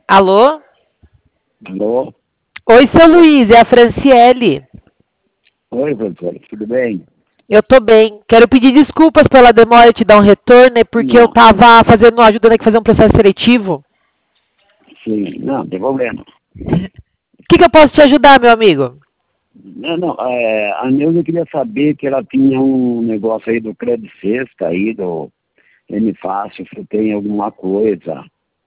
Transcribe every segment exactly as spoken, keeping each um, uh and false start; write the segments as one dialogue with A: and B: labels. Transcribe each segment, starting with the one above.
A: Alô?
B: Alô?
A: Oi, seu Luiz, é a Franciele.
B: Oi, professor, tudo bem?
A: Eu tô bem. Quero pedir desculpas pela demora de te dar um retorno, é porque eu
B: Não,
A: tava fazendo, ajudando aqui a fazer um processo seletivo.
B: sim, não, não tem problema.
A: O que, que eu posso te ajudar, meu amigo?
B: Não, não, é, a Neuza queria saber que ela tinha um negócio aí do Crédito Sexta aí, do M Fácil, se tem alguma coisa.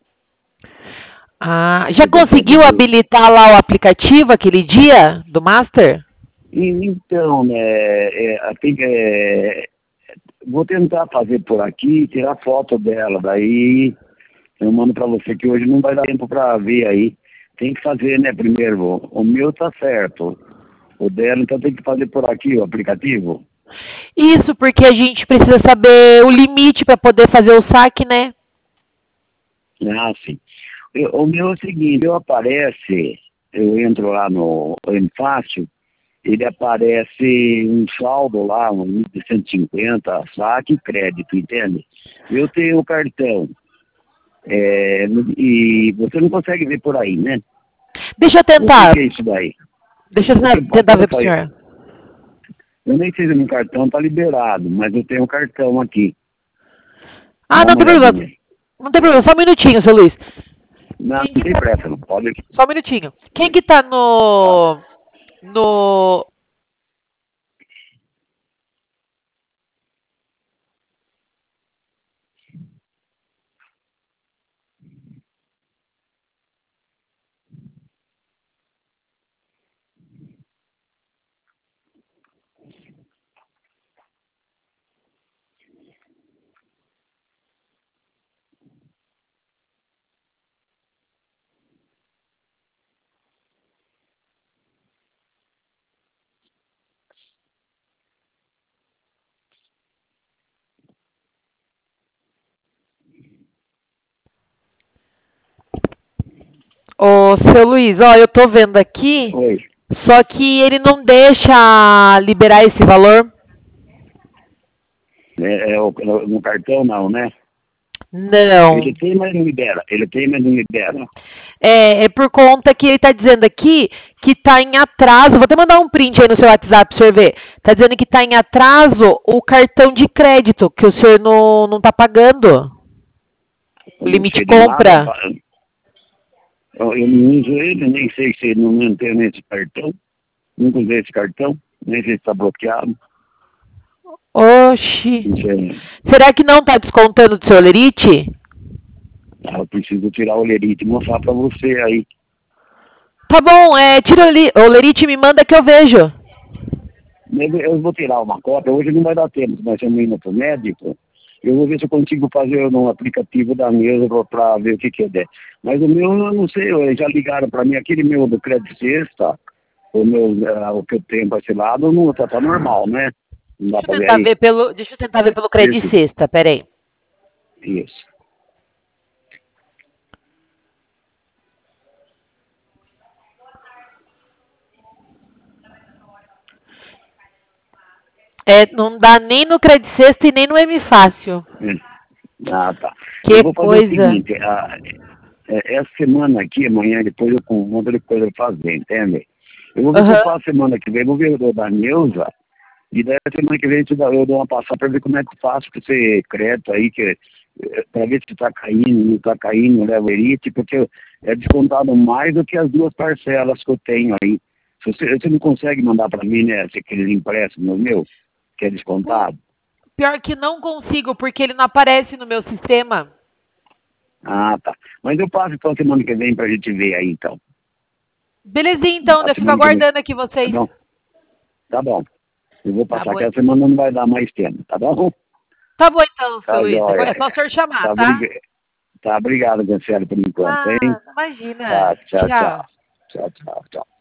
A: Ah, já
B: Você pode
A: conseguiu
B: ver.
A: habilitar lá o aplicativo aquele dia do Master?
B: E, então, né, é, tem que, é, vou tentar fazer por aqui, tirar foto dela, daí eu mando para você que hoje não vai dar tempo para ver aí. Tem que fazer, né, primeiro, o meu tá certo, o dela, então tem que fazer por aqui o aplicativo.
A: Isso, porque a gente precisa saber o limite para poder fazer o saque, né?
B: Ah, sim. Eu- o meu é o seguinte, eu aparece, eu entro lá no M Fácil, ele aparece um saldo lá, um de cento e cinquenta, saque e crédito, entende? Eu tenho o cartão, é, e você não consegue ver por aí, né?
A: Deixa eu
B: O que,
A: tentar.
B: que é isso daí?
A: Deixa eu
B: Porque,
A: tentar ver
B: até
A: pro
B: só,
A: senhor.
B: eu nem sei se meu cartão está liberado, mas eu tenho o cartão aqui.
A: Ah,
B: Dá
A: não
B: uma
A: tem problema.
B: olhadinha aí.
A: Não tem problema, só um minutinho, seu Luiz.
B: Não,
A: Quem
B: não
A: que
B: tem
A: tá...
B: pressa, não pode.
A: Só um minutinho. Quem que tá
B: Tá.
A: no... No... Ô, seu Luiz, ó, eu tô vendo aqui,
B: Oi.
A: só que ele não deixa liberar esse valor.
B: É, é o, no, no cartão não, né? Ele
A: Não.
B: tem, mas não libera. Ele tem, mas não libera.
A: É, é por conta que ele tá dizendo aqui que tá em atraso. Vou até mandar um print aí no seu WhatsApp pra o senhor ver. Tá dizendo que tá em atraso o cartão de crédito, que o senhor não, não tá pagando. O
B: Eu não
A: limite
B: sei de nada.
A: compra.
B: pa- Eu, eu não uso ele, nem sei se ele não tem esse cartão. Nunca usei esse cartão. Nem sei se está bloqueado.
A: Oxi.
B: Não sei.
A: Será que não tá descontando do seu lerite?
B: Ah, eu preciso tirar o lerite e mostrar para você aí.
A: Tá bom, é, tira o, li- o lerite e me manda que eu vejo.
B: Mas eu vou tirar uma cópia. Hoje não vai dar tempo. Nós estamos indo para o médico. Eu vou ver se eu consigo fazer no aplicativo da mesa para ver o que, que é. Mas o meu, eu não sei. Eles já ligaram para mim. Aquele meu do Crédito Sexta, o, meu, uh, o que eu tenho parcelado, não tá, tá normal, né? Não dá
A: Deixa eu
B: para ver
A: tentar
B: aí?
A: ver pelo, deixa eu tentar ver pelo Credit
B: Esse,
A: Sexta, peraí.
B: isso.
A: É, não dá nem no Credit Sexta e nem no M Fácil.
B: É. Ah, tá. Eu
A: Que
B: vou fazer o
A: coisa.
B: seguinte, a, é, essa semana aqui, amanhã, depois eu com um monte de coisa pra fazer, entende? Eu vou ver se eu
A: Aham.
B: faço semana que vem, vou ver o do- da Neuza, e daí a semana que vem eu te dou eu dou uma passada pra ver como é que eu faço com esse crédito aí, que, eh, pra ver se tá caindo, não tá caindo, leva o elite, porque eu- é descontado mais do que as duas parcelas que eu tenho aí. Se você, você não consegue mandar pra mim, né, aqueles empréstimos meu, que é descontado?
A: Pior que não consigo, porque ele não aparece no meu sistema.
B: Ah, tá. Mas eu passo então semana que vem pra gente ver aí, então.
A: Belezinha, então,
B: A
A: eu fico
B: semana que vem.
A: aguardando aqui
B: Tá
A: vocês.
B: bom? Tá bom. Eu vou
A: Tá
B: passar
A: bom.
B: que a semana não vai dar mais tempo, tá bom?
A: Tá bom então, seu
B: Tá,
A: Luiz.
B: joia.
A: É só o senhor chamar,
B: Tá,
A: tá?
B: briga... tá obrigado, Cancelo, por enquanto, hein?
A: Ah, imagina.
B: Tá, tchau, tchau.
A: Tchau.
B: Tchau, tchau, tchau.